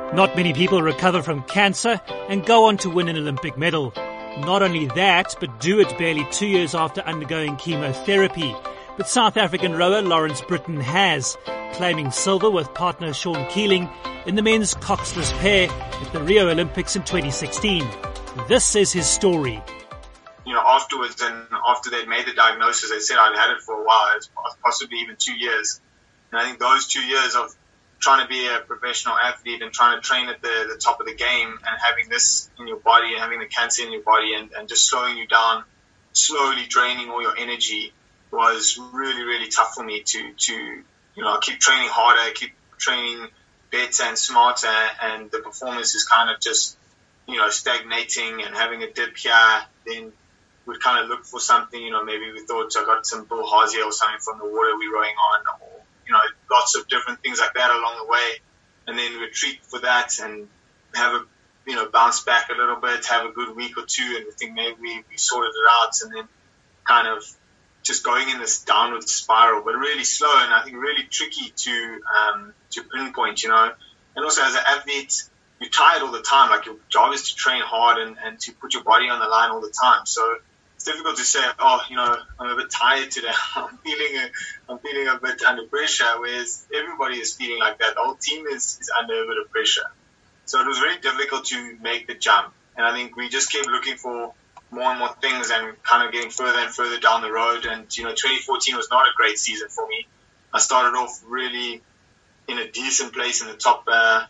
Not many people recover from cancer and go on to win an Olympic medal. Not only that, but do it barely 2 years after undergoing chemotherapy. But South African rower Lawrence Brittain has, claiming silver with partner Sean Keeling in the men's coxless pair at the Rio Olympics in 2016. This is his story. Afterwards and after they'd made the diagnosis, they said I'd had it for a while, possibly even 2 years. And I think those 2 years of trying to be a professional athlete and trying to train at the top of the game and having this in your body and having the cancer in your body and just slowing you down, slowly draining all your energy was really, really tough for me to keep training harder, keep training better and smarter, and the performance is kind of just, stagnating and having a dip here. Then we'd kind of look for something, maybe we thought I got some bilharzia or something from the water we're rowing on, or, lots of different things like that along the way. And then we'd treat for that and have bounce back a little bit, have a good week or two, and we think maybe we sorted it out, and then kind of just going in this downward spiral, but really slow and I think really tricky to pinpoint, And also as an athlete, you're tired all the time. Like your job is to train hard and to put your body on the line all the time. So it's difficult to say, I'm a bit tired today. I'm feeling a bit under pressure, whereas everybody is feeling like that. The whole team is under a bit of pressure. So it was very difficult to make the jump. And I think we just kept looking for more and more things and kind of getting further and further down the road. And, 2014 was not a great season for me. I started off really in a decent place in the top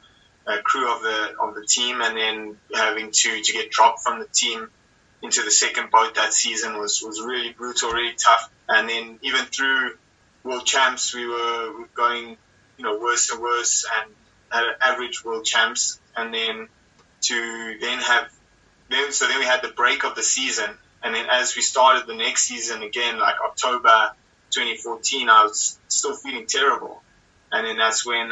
crew of the team, and then having to get dropped from the team into the second boat that season was really brutal, really tough. And then even through World Champs, we were going, worse and worse, and had an average World Champs. And then so then we had the break of the season. And then as we started the next season again, like October 2014, I was still feeling terrible. And then that's when,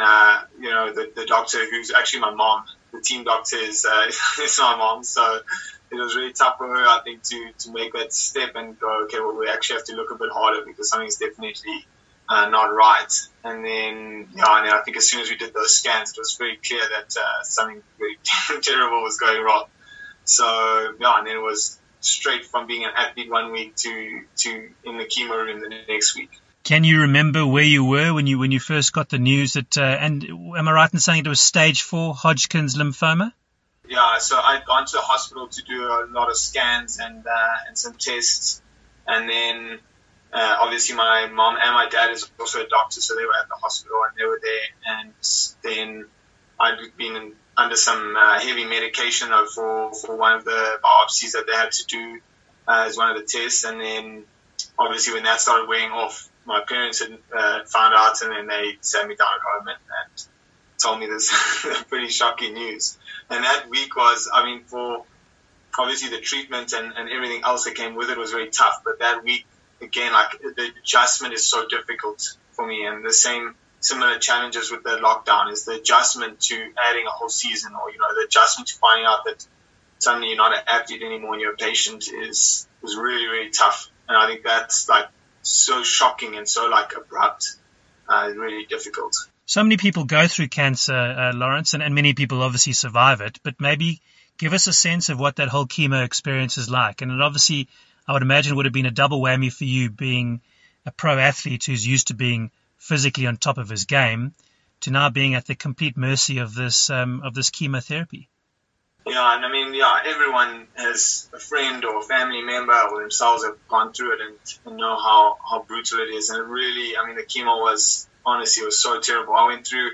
the doctor, who's actually my mom, the team doctor is my mom. So it was really tough for her, I think, to make that step and go, okay, well, we actually have to look a bit harder because something's definitely not right. And then I think as soon as we did those scans, it was very clear that something very terrible was going wrong. So, and then it was straight from being an athlete 1 week to in the chemo room the next week. Can you remember where you were when you first got the news that, and am I right in saying it was stage 4 Hodgkin's lymphoma? Yeah, so I'd gone to the hospital to do a lot of scans and some tests. And then, obviously my mom and my dad is also a doctor, so they were at the hospital and they were there. And then I'd been under some heavy medication for one of the biopsies that they had to do as one of the tests. And then obviously when that started wearing off, my parents had found out, and then they sat me down at home and told me this pretty shocking news. And that week was, for obviously the treatment and everything else that came with it was very tough. But that week, again, like the adjustment is so difficult for me, and the similar challenges with the lockdown is the adjustment to adding a whole season, or, the adjustment to finding out that suddenly you're not an athlete anymore and you're a patient was really, really tough. And I think that's like so shocking and so like abrupt, really difficult. So many people go through cancer, Lawrence, and many people obviously survive it, but maybe give us a sense of what that whole chemo experience is like. And it obviously, I would imagine, would have been a double whammy for you, being a pro athlete who's used to being physically on top of his game to now being at the complete mercy of this chemotherapy. Yeah, and everyone has a friend or a family member or themselves have gone through it and know how brutal it is. And it really, the chemo was so terrible. I went through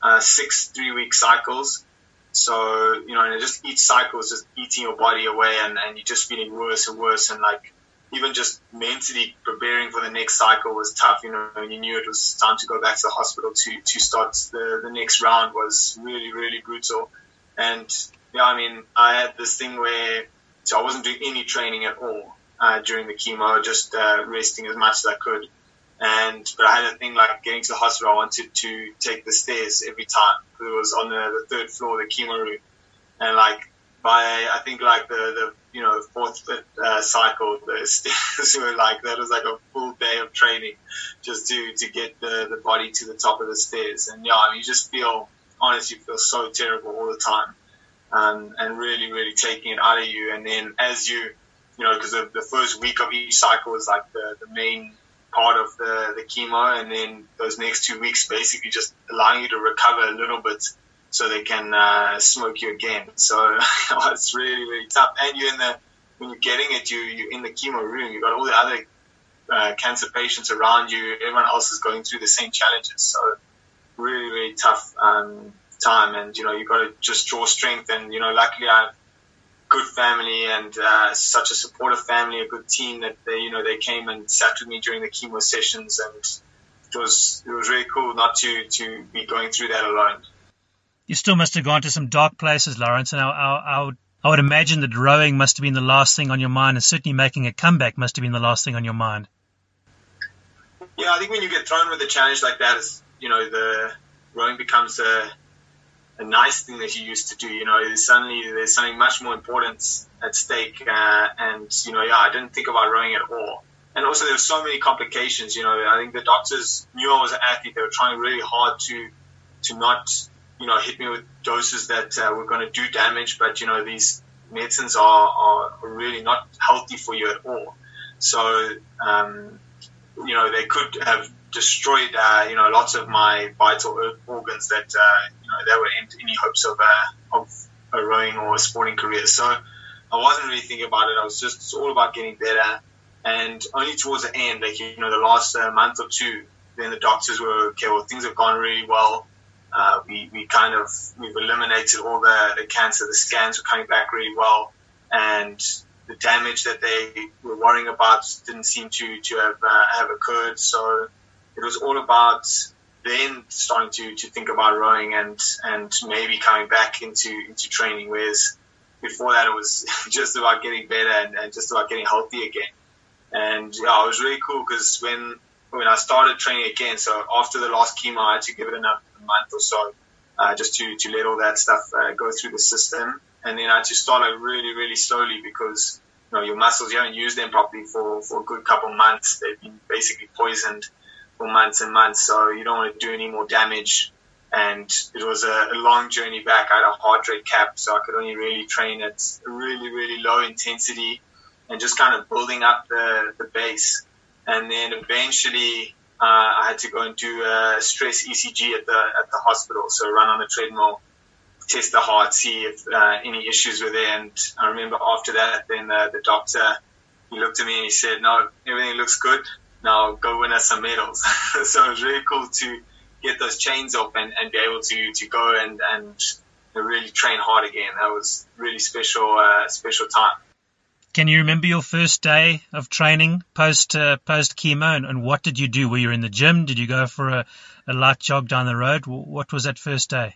6 3-week cycles. So, and just each cycle is just eating your body away, and you're just feeling worse and worse. And like, even just mentally preparing for the next cycle was tough, and you knew it was time to go back to the hospital to start the next round was really, really brutal. And I had this thing where I wasn't doing any training at all during the chemo, just resting as much as I could. But I had a thing like getting to the hospital, I wanted to take the stairs every time. It was on the 3rd floor of the chemo room. And like by, I think like the 4th cycle, the stairs were like, that was like a full day of training just to get the body to the top of the stairs. And you just feel honestly feel so terrible all the time, and really, really taking it out of you. And then as you know, because the first week of each cycle is like the main part of the chemo, and then those next 2 weeks basically just allowing you to recover a little bit so they can smoke you again. So it's really, really tough. And when you're getting it, you're in the chemo room. You've got all the other cancer patients around you. Everyone else is going through the same challenges. So really, really tough time. And, you know, you've got to just draw strength. And, you know, luckily I have good family and such a supportive family, a good team that they came and sat with me during the chemo sessions, and it was really cool not to be going through that alone. You still must have gone to some dark places, Lawrence, and I would imagine that rowing must have been the last thing on your mind, and certainly making a comeback must have been the last thing on your mind. Yeah, I think when you get thrown with a challenge like that, the rowing becomes a nice thing that you used to do. You know, there's something much more important at stake. And, you know, I didn't think about rowing at all. And also there were so many complications. You know, I think the doctors knew I was an athlete. They were trying really hard to not, you know, hit me with doses that were going to do damage. But, you know, these medicines are really not healthy for you at all. So, you know, they could have destroyed, lots of my vital organs that, that would end any hopes of a rowing or a sporting career. So I wasn't really thinking about it. It's all about getting better. And only towards the end, like, you know, the last month or two, then the doctors were, okay, well, things have gone really well. We've eliminated all the cancer. The scans were coming back really well. And the damage that they were worrying about didn't seem to have occurred. So it was all about then starting to think about rowing and maybe coming back into training, whereas before that it was just about getting better and just about getting healthy again. And it was really cool because when I started training again, so after the last chemo, I had to give it another month or so just to let all that stuff go through the system. And then I had to start really, really slowly because, you know, your muscles, you haven't used them properly for a good couple months. They've been basically poisoned for months and months, so you don't want to do any more damage. And it was a long journey back. I had a heart rate cap, so I could only really train at a really, really low intensity and just kind of building up the base. And then eventually I had to go and do a stress ECG at the hospital, so run on the treadmill, test the heart, see if any issues were there. And I remember after that, then the doctor, he looked at me and he said, "No, everything looks good. Now go win us some medals." So it was really cool to get those chains off and be able to go and really train hard again. That was really special time. Can you remember your first day of training post chemo, and what did you do? Were you in the gym? Did you go for a light jog down the road? What was that first day?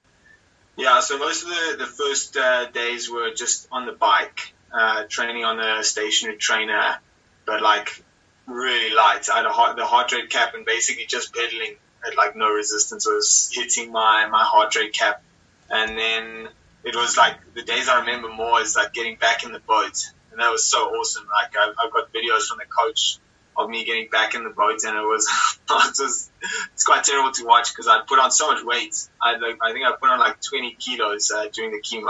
Yeah, so most of the first days were just on the bike, training on a stationary trainer, but like really light. I had the heart rate cap and basically just pedaling at like no resistance was hitting my heart rate cap. And then it was like the days I remember more is like getting back in the boat. And that was so awesome. Like I've got videos from the coach of me getting back in the boat, and it was it's quite terrible to watch because I'd put on so much weight. I think I put on like 20 kilos during the chemo.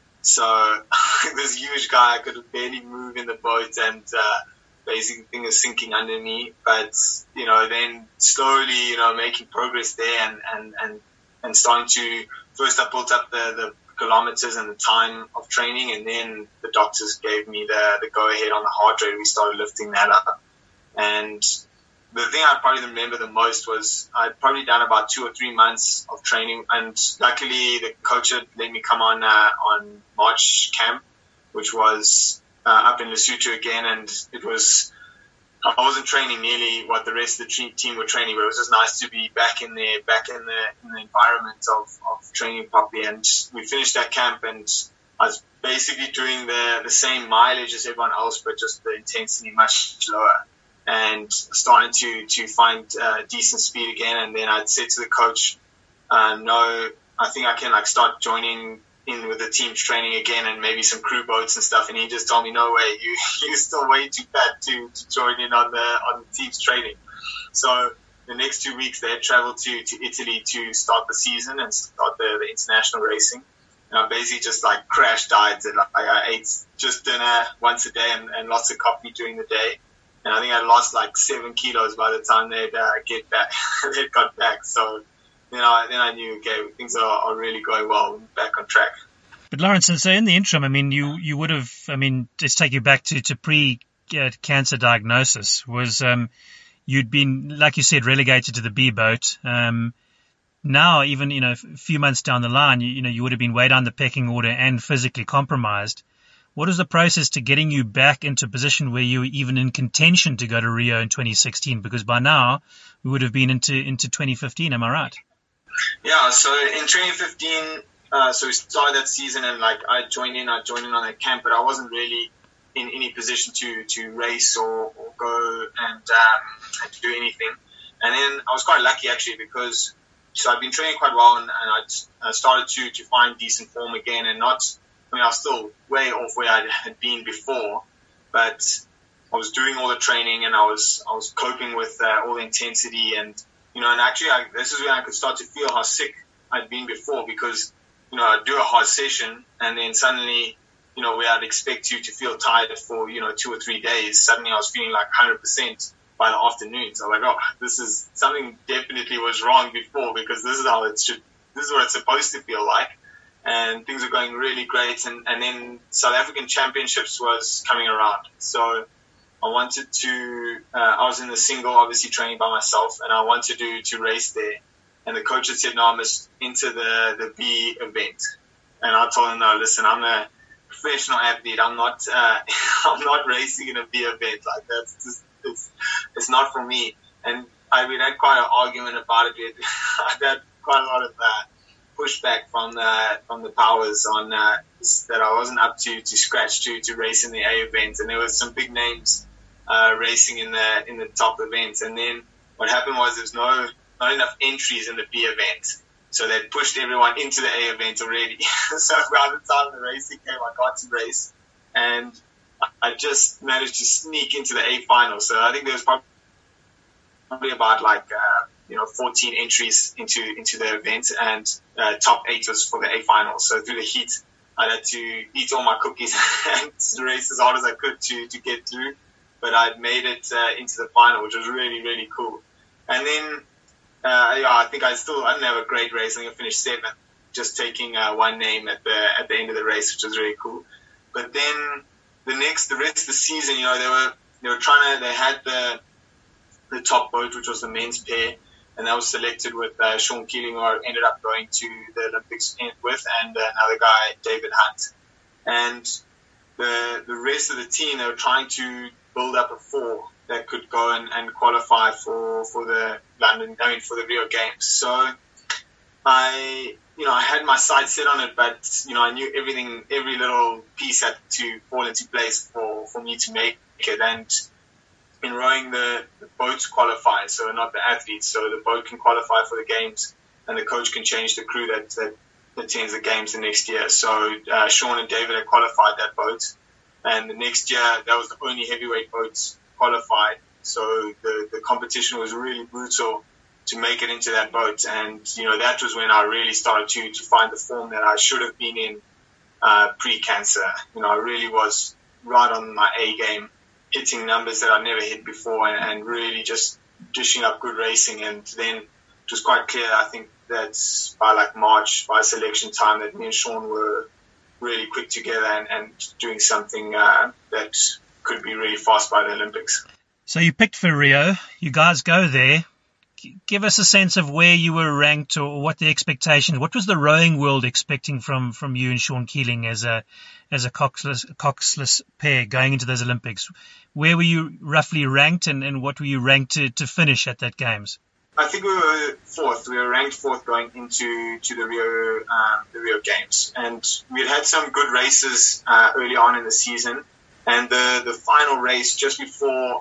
So this huge guy, I could barely move in the boat, and basically thing is sinking under me. But, you know, then slowly, you know, making progress there and starting to, first I built up the kilometers and the time of training, and then the doctors gave me the go ahead on the heart rate. We started lifting that up. And the thing I probably remember the most was I'd probably done about 2 or 3 months of training, and luckily the coach had let me come on March camp, which was up in Lesotho again, and I wasn't training nearly what the rest of the team were training, but it was just nice to be back in the environment of training properly. And we finished that camp, and I was basically doing the same mileage as everyone else, but just the intensity much lower, and starting to find decent speed again. And then I'd said to the coach, no, I think I can like start joining in with the team's training again and maybe some crew boats and stuff. And he just told me, no way, you're still way too fat to join in on the team's training. So the next 2 weeks they had traveled to Italy to start the season and start the international racing. And I basically just like crash dieted. I ate just dinner once a day and lots of coffee during the day. And I think I lost like 7 kilos by the time they'd get back. They'd got back. So then I knew, okay, things are really going well, back on track. But Lawrence, so in the interim, I mean, you would have, I mean, just take you back to pre-cancer diagnosis, was you'd been, like you said, relegated to the B boat. Now, even, a few months down the line, you would have been way down the pecking order and physically compromised. What is the process to getting you back into a position where you were even in contention to go to Rio in 2016? Because by now we would have been into 2015. Am I right? Yeah. So in 2015, so we started that season, and like I joined in on that camp, but I wasn't really in any position to race or go and do anything. And then I was quite lucky actually, because so I'd been training quite well, and I started to find decent form again, and I was still way off where I had been before, but I was doing all the training, and I was coping with all the intensity, and and actually this is when I could start to feel how sick I'd been before, because I'd do a hard session, and then suddenly where I'd expect you to feel tired for 2 or 3 days, suddenly I was feeling like 100% by the afternoon. So I'm like, this is something definitely was wrong before, because this is what it's supposed to feel like. And things were going really great. And then South African Championships was coming around. So I wanted to, I was in the single, obviously training by myself, and I wanted to race there. And the coach had said, no, I must enter the B event. And I told him, no, listen, I'm a professional athlete. I'm not racing in a B event. Like, that's just, it's not for me. And we had quite an argument about it. I had quite a lot of pushback from the powers on that I wasn't up to scratch to race in the A event, and there was some big names racing in the top events. And then what happened was there's not enough entries in the B event, so they pushed everyone into the A event already. So by the time the racing came, I got to race, and I just managed to sneak into the A final. So I think there was probably about 14 entries into the event, and top 8 was for the A final. So through the heat, I had to eat all my cookies and race as hard as I could to get through. But I'd made it into the final, which was really, really cool. And then I think I didn't have a great race. I think I finished 7th, just taking one name at the end of the race, which was really cool. But then the rest of the season, they had the top boat, which was the men's pair, and that was selected with Sean Keeling, who I ended up going to the Olympics with, and another guy, David Hunt. And the rest of the team, they were trying to build up a 4 that could go and qualify for the Rio Games. So I had my sights set on it, but I knew every little piece had to fall into place for me to make it. And in rowing, the boats qualify, so not the athletes. So the boat can qualify for the games, and the coach can change the crew that attends the games the next year. So Sean and David had qualified that boat, and the next year that was the only heavyweight boats qualified. So the competition was really brutal to make it into that boat, and that was when I really started to find the form that I should have been in pre-cancer. I really was right on my A game, hitting numbers that I'd never hit before, and really just dishing up good racing. And then it was quite clear, I think, that by March, by selection time, that me and Sean were really quick together and doing something that could be really fast by the Olympics. So you picked for Rio. You guys go there. Give us a sense of where you were ranked, or what the expectations. What was the rowing world expecting from you and Sean Keeling as a coxless pair going into those Olympics? Where were you roughly ranked, and what were you ranked to finish at that Games? I think we were 4th. We were ranked 4th going into the Rio Games, and we had some good races early on in the season, and the final race just before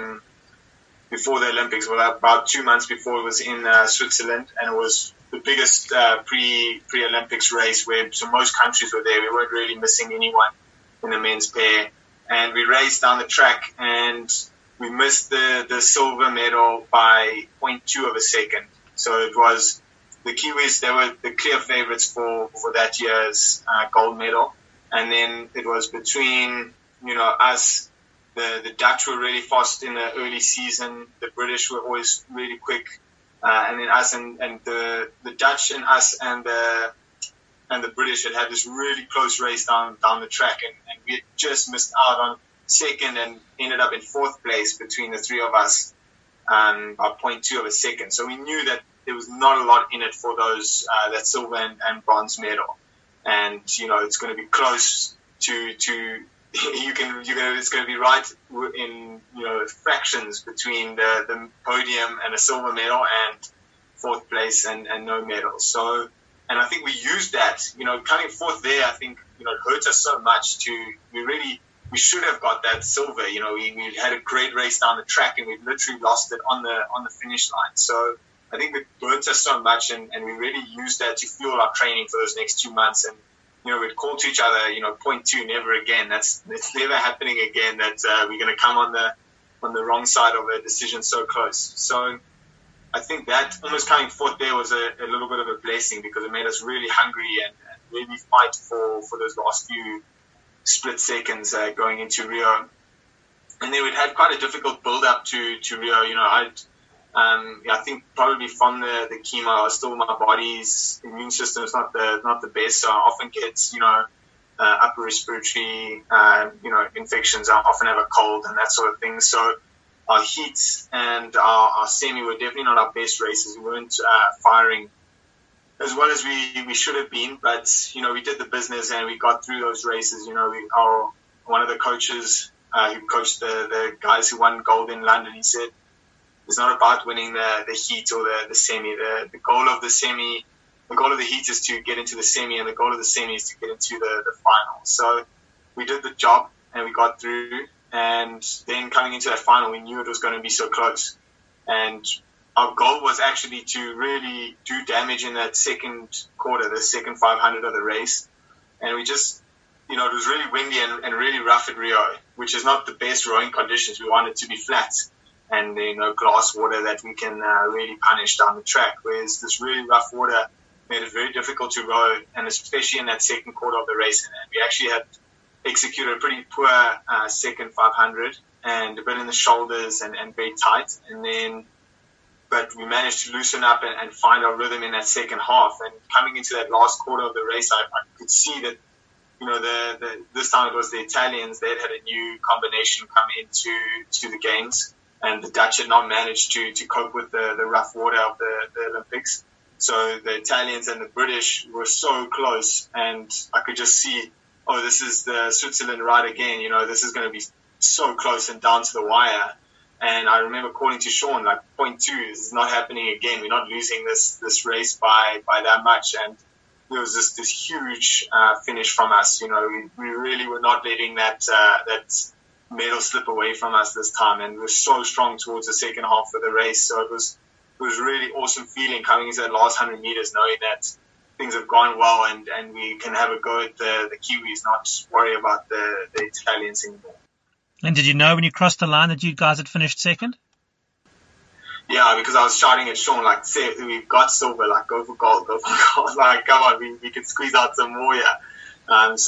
the Olympics, about 2 months before, it was in Switzerland, and it was the biggest pre-Olympics race so most countries were there. We weren't really missing anyone in the men's pair, and we raced down the track, and we missed the silver medal by 0.2 of a second. So it was the Kiwis, they were the clear favorites for that year's gold medal. And then it was between, us. The Dutch were really fast in the early season. The British were always really quick. And then us and the Dutch and us and the British had this really close race down the track. And we had just missed out on second and ended up in fourth place between the three of us by 0.2 of a second. So we knew that there was not a lot in it for those that silver and bronze medal. And, it's going to be close to it's going to be right in, fractions between the podium and a silver medal and fourth place and no medal. So, and I think we used that, coming fourth there, I think, it hurt us so much we should have got that silver. We had a great race down the track and we literally lost it on the finish line. So I think it burnt us so much and we really used that to fuel our training for those next 2 months. And, we'd call to each other, 0.2, never again. It's never happening again that we're going to come on the wrong side of a decision so close. So I think that almost coming fourth there was a little bit of a blessing because it made us really hungry and really fight for those last few split seconds going into Rio. And then we'd had quite a difficult build up to Rio. I think probably from the chemo, still my body's immune system is not the best, so I often get upper respiratory infections. I often have a cold and that sort of thing. So our heats and our semi were definitely not our best races. We weren't firing as well as we should have been, but we did the business and we got through those races. One of the coaches who coached the guys who won gold in London, he said, it's not about winning the heat or the semi. The goal of the heat is to get into the semi, and the goal of the semi is to get into the final. So we did the job and we got through. And then coming into that final, we knew it was going to be so close. And our goal was actually to really do damage in that second quarter, the second 500 of the race. And we just, it was really windy and really rough at Rio, which is not the best rowing conditions. We wanted to be flat and glass water that we can really punish down the track, whereas this really rough water made it very difficult to row, and especially in that second quarter of the race. And we actually had executed a pretty poor second 500 and a bit in the shoulders and very tight. But we managed to loosen up and find our rhythm in that second half. And coming into that last quarter of the race, I could see that, this time it was the Italians. They had a new combination come into the games. And the Dutch had not managed to cope with the rough water of the Olympics. So the Italians and the British were so close, and I could just see, this is the Switzerland ride again. This is going to be so close and down to the wire. And I remember calling to Sean, 0.2 is not happening again. We're not losing this race by that much. And there was this huge finish from us. We really were not letting that medal slip away from us this time, and we were so strong towards the second half of the race. So it was really awesome feeling coming into that last 100 meters, knowing that things have gone well and we can have a go at the Kiwis, not worry about the Italians anymore. And did you know when you crossed the line that you guys had finished second? Yeah, because I was shouting at Sean, say, we've got silver, go for gold, go for gold. Come on, we can squeeze out some more here. And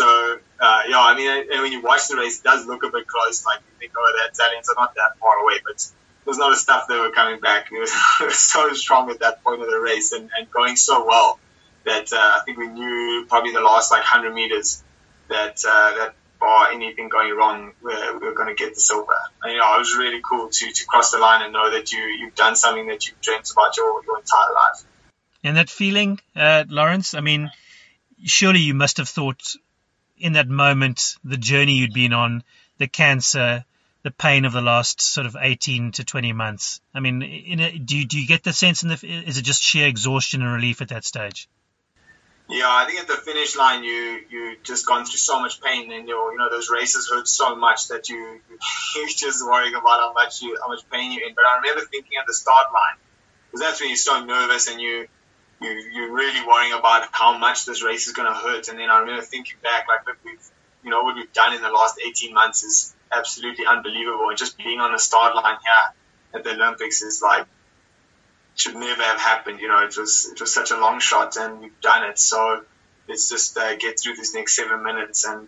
when you watch the race, it does look a bit close. You think, the Italians are not that far away, but there's not a stuff they were coming back. It was so strong at that point of the race and going so well that I think we knew probably the last 100 meters that bar anything going wrong, we were going to get the silver. And, it was really cool to cross the line and know that you've done something that you've dreamt about your entire life. And that feeling, Lawrence, surely you must have thought in that moment, the journey you'd been on, the cancer, the pain of the last sort of 18 to 20 months. Do you get the sense is it just sheer exhaustion and relief at that stage? Yeah, I think at the finish line, you just gone through so much pain, and those races hurt so much that you're just worrying about how much pain you're in. But I remember thinking at the start line, because that's when you're so nervous and you're really worrying about how much this race is going to hurt. And then I remember thinking back, look, what we've done in the last 18 months absolutely unbelievable. And just being on the start line here at the Olympics is like, should never have happened. It was such a long shot, and we've done it. So let's just get through this next 7 minutes and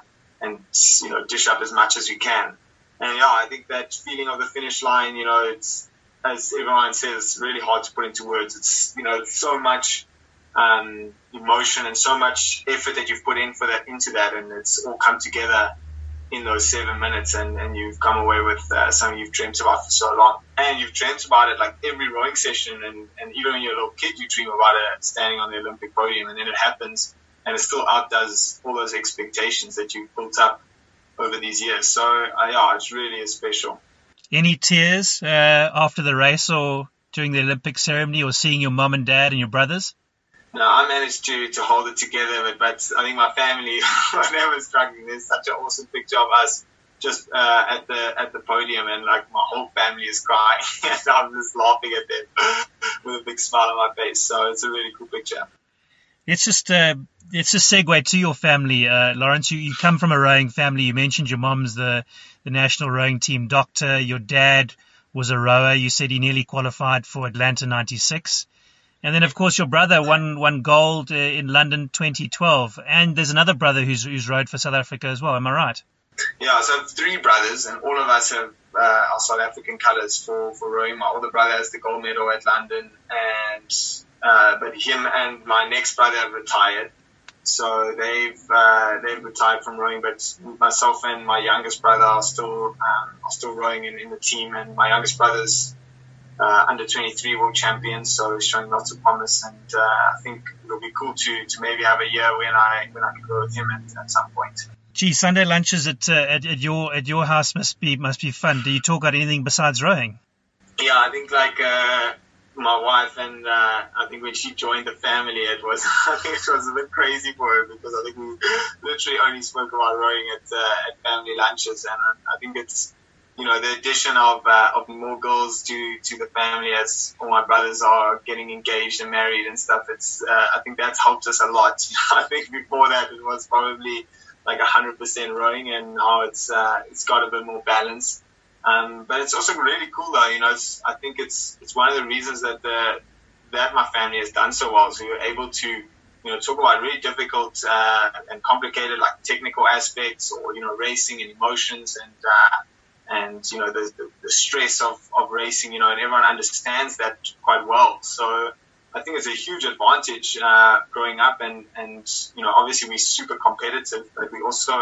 dish up as much as we can. And yeah, I think that feeling of the finish line, it's, as everyone says, it's really hard to put into words. It's, so much emotion and so much effort that you've put into that, and it's all come together in those 7 minutes, and you've come away with something you've dreamt about for so long. And you've dreamt about it like every rowing session, and even when you're a little kid, you dream about it standing on the Olympic podium, and then it happens, and it still outdoes all those expectations that you've built up over these years. So, yeah, it's really special. Any tears after the race or during the Olympic ceremony, or seeing your mum and dad and your brothers? No, I managed to hold it together, but I think my family, they were struggling. There's such an awesome picture of us just at the podium, and like my whole family is crying, and I'm just laughing at them with a big smile on my face. So it's a really cool picture. Let's just segue to your family, Lawrence. You come from a rowing family. You mentioned your mom's the national rowing team doctor. Your dad was a rower. You said he nearly qualified for Atlanta 96. And then, of course, your brother won gold in London 2012. And there's another brother who's rowed for South Africa as well. Am I right? Yeah, so I have 3 brothers, and all of us have our South African colours for rowing. My older brother has the gold medal at London, but him and my next brother have retired. So they've retired from rowing, but myself and my youngest brother are still rowing in the team. And my youngest brother's under 23 world champion, so he's showing lots of promise. And I think it'll be cool to maybe have a year when I can go with him at some point. Gee, Sunday lunches at your house must be fun. Do you talk about anything besides rowing? Yeah, I think like my wife, and I think when she joined the family, it was a bit crazy for her, because I think we literally only spoke about rowing at family lunches, and I think it's the addition of more girls to the family, as all my brothers are getting engaged and married and stuff. It's I think that's helped us a lot. I think before that it was probably like 100% rowing, and now it's got a bit more balance. But it's also really cool though. I think it's one of the reasons that my family has done so well. So you're able to talk about really difficult and complicated like technical aspects, or racing and emotions, and the stress of racing, and everyone understands that quite well. So I think it's a huge advantage growing up, and obviously we're super competitive, but we also,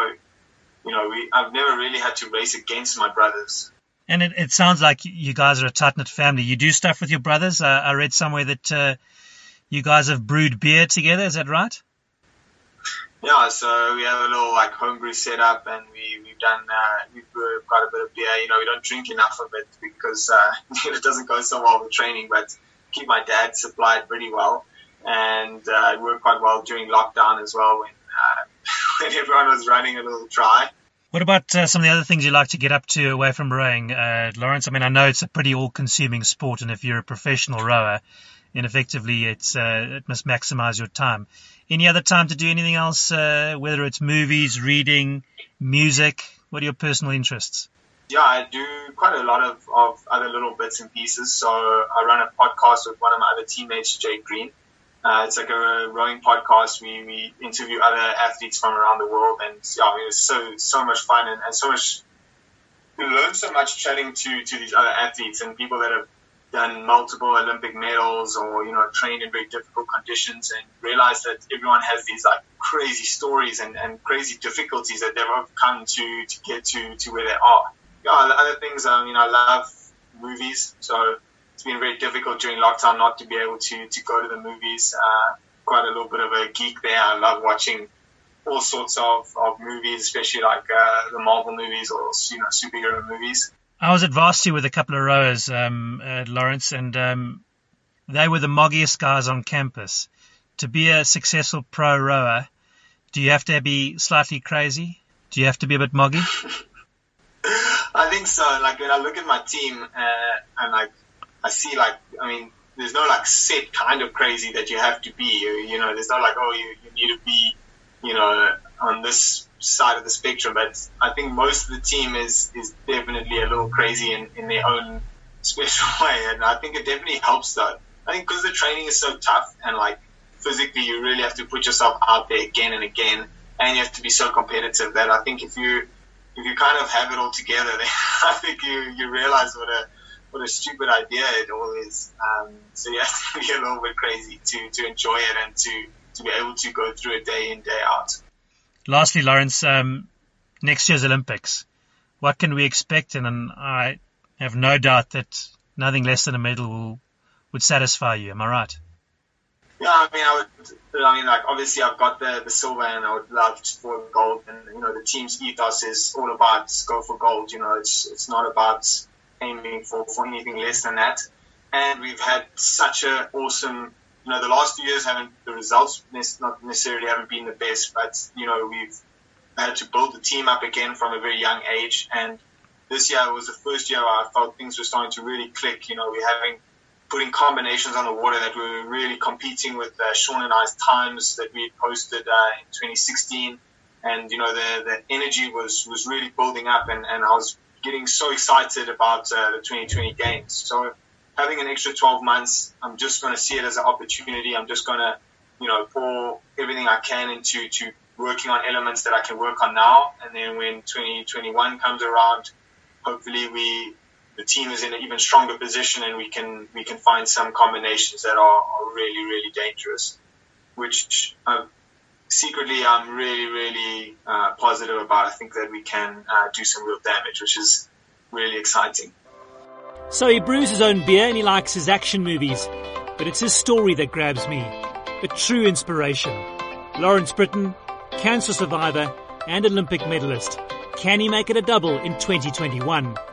I've never really had to race against my brothers. And it sounds like you guys are a tight-knit family. You do stuff with your brothers. I read somewhere that you guys have brewed beer together. Is that right? Yeah, so we have a little like homebrew setup, and we've brewed quite a bit of beer. We don't drink enough of it because it doesn't go so well with training, but keep my dad supplied pretty well, and it worked quite well during lockdown as well when everyone was running a little dry. What about some of the other things you like to get up to away from rowing, Lawrence? I mean, I know it's a pretty all-consuming sport, and if you're a professional rower, then effectively it must maximize your time. Any other time to do anything else, whether it's movies, reading, music? What are your personal interests? Yeah, I do quite a lot of other little bits and pieces. So I run a podcast with one of my other teammates, Jake Green. It's like a rowing podcast. We interview other athletes from around the world, and it's so much fun, and so much. We learn so much chatting to these other athletes and people that have done multiple Olympic medals, or trained in very difficult conditions, and realize that everyone has these like crazy stories and crazy difficulties that they've overcome to get to where they are. Other things, I love movies, so it's been very difficult during lockdown not to be able to go to the movies. Quite a little bit of a geek there. I love watching all sorts of movies, especially like the Marvel movies or superhero movies. I was at varsity with a couple of rowers, Lawrence, and they were the moggiest guys on campus. To be a successful pro rower, do you have to be slightly crazy? Do you have to be a bit moggy? I think so. Like when I look at my team, and like I see there's no like set kind of crazy that you have to be. There's no like, you need to be, on this side of the spectrum, but I think most of the team is definitely a little crazy in their own special way, and I think it definitely helps though. I think because the training is so tough and like physically you really have to put yourself out there again and again, and you have to be so competitive that I think if you kind of have it all together, then I think you realize what a stupid idea it all is. So you have to be a little bit crazy to enjoy it and to be able to go through it day in, day out. Lastly, Lawrence, next year's Olympics, what can we expect? And I have no doubt that nothing less than a medal would satisfy you. Am I right? Yeah, I mean, like obviously I've got the silver, and I would love for gold. And the team's ethos is all about go for gold. It's not about aiming for anything less than that. And we've had such a awesome. The last few years the results not necessarily haven't been the best, but we've had to build the team up again from a very young age. And this year was the first year I felt things were starting to really click. We're putting combinations on the water that we were really competing with Sean and I's times that we had posted in 2016. And, the energy was really building up, and I was getting so excited about the 2020 games. So having an extra 12 months, I'm just going to see it as an opportunity. I'm just going to, pour everything I can into working on elements that I can work on now. And then when 2021 comes around, hopefully the team is in an even stronger position, and we can find some combinations that are really, really dangerous, which secretly I'm really, really positive about. I think that we can do some real damage, which is really exciting. So he brews his own beer and he likes his action movies, but it's his story that grabs me. A true inspiration. Lawrence Brittain, cancer survivor and Olympic medalist. Can he make it a double in 2021?